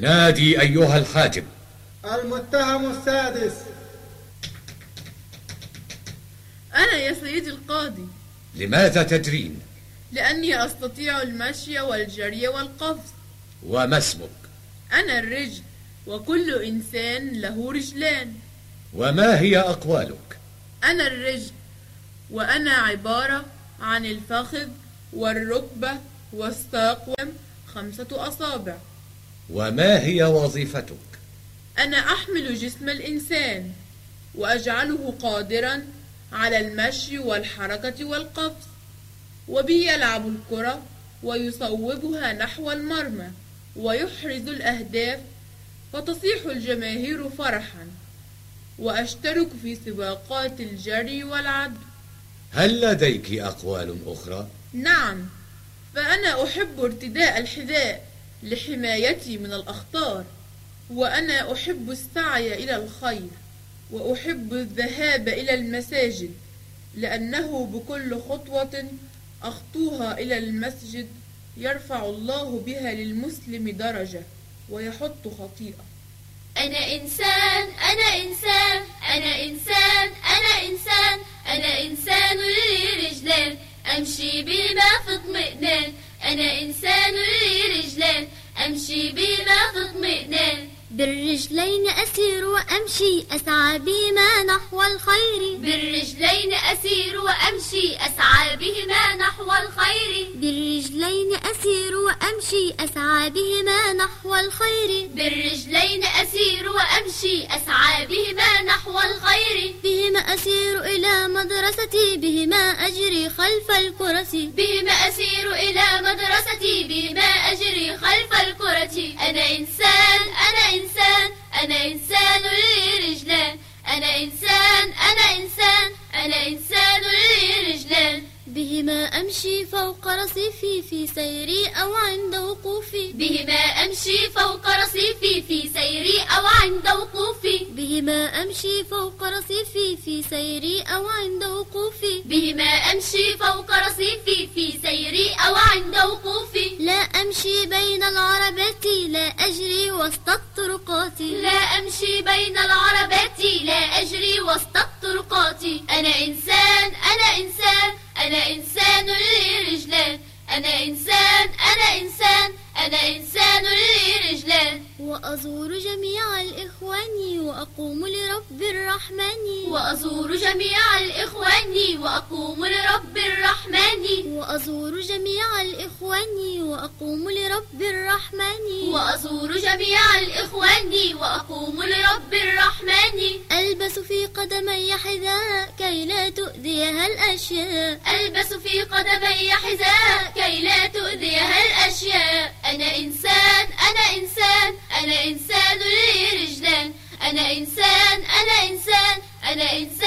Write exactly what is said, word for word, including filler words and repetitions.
نادي أيها الحاجب. المتهم السادس. أنا يا سيدي القاضي. لماذا تجرين؟ لأني أستطيع المشي والجري والقفز. وما اسمك؟ أنا الرجل، وكل إنسان له رجلان. وما هي أقوالك؟ أنا الرجل، وأنا عبارة عن الفخذ والركبة والساق خمسة أصابع. وما هي وظيفتك؟ أنا أحمل جسم الإنسان وأجعله قادرا على المشي والحركة والقفز، وبي يلعب الكرة ويصوبها نحو المرمى ويحرز الأهداف، فتصيح الجماهير فرحا، وأشترك في سباقات الجري والعد. هل لديك أقوال أخرى؟ نعم، فأنا أحب ارتداء الحذاء لحمايتي من الأخطار، وأنا أحب السعي إلى الخير، وأحب الذهاب إلى المساجد، لأنه بكل خطوة أخطوها إلى المسجد يرفع الله بها للمسلم درجة ويحط خطيئة. أنا إنسان أنا إنسان أنا إنسان أنا إنسان أنا إنسان لي رجلان أمشي بما في اطمئنان. أنا إنسان لي رجلان أمشي بما في اطمئنان. بالرجلين أسير وأمشي أسعى بهما نحو الخير. بالرجلين أسير وأمشي أسعى بهما نحو الخير. بالرجلين أسير وأمشي أسعى بهما نحو الخير. بالرجلين أسير وأمشي أسعى بهما نحو الخير. بهما أسير إلى مدرستي بهما أجري خلف الكرسي. بهما أسير إلى مدرستي بهما أجري خلف الكرة. أنا إنسان أنا إنسان أنا إنسان لي رجلان. أنا إنسان أنا إنسان أنا إنسان لي رجلان. بهما أمشي فوق رصيفي في سيري أو عند وقوفي. بهما أمشي فوق رصيفي في سيري أو عند وقوفي. بهما أمشي فوق رصيفي في سيري أو عند وقوفي. بهما أمشي فوق رصيفي في سيري أو عند وقوفي. لا أمشي بين العربات لا أجري وسط الطرقات. لا أمشي بين العربات لا أجري وسط الطرقات. أنا إنسان أنا إنسان أنا إنسان لي رجلان. أنا إنسان أنا إنسان أنا إنسان لي رجلان. وأزور جميع الإخوان وأقوم لرب الرحمن. وأزور جميع الإخوان وأقوم لرب الرحمن. وأزور جميع الإخوان وأقوم لرب الرحمن. وأزور جميع الإخوان وأقوم لرب الرحمن. ألبس في قدمي حذاء كي لا تؤذيها الأشياء. ألبس في قدمي حذاء كي لا تؤذيها الأشياء. أنا إنسان أنا إنسان أنا إنسان لي رجلان. أنا إنسان أنا إنسان أنا إنسان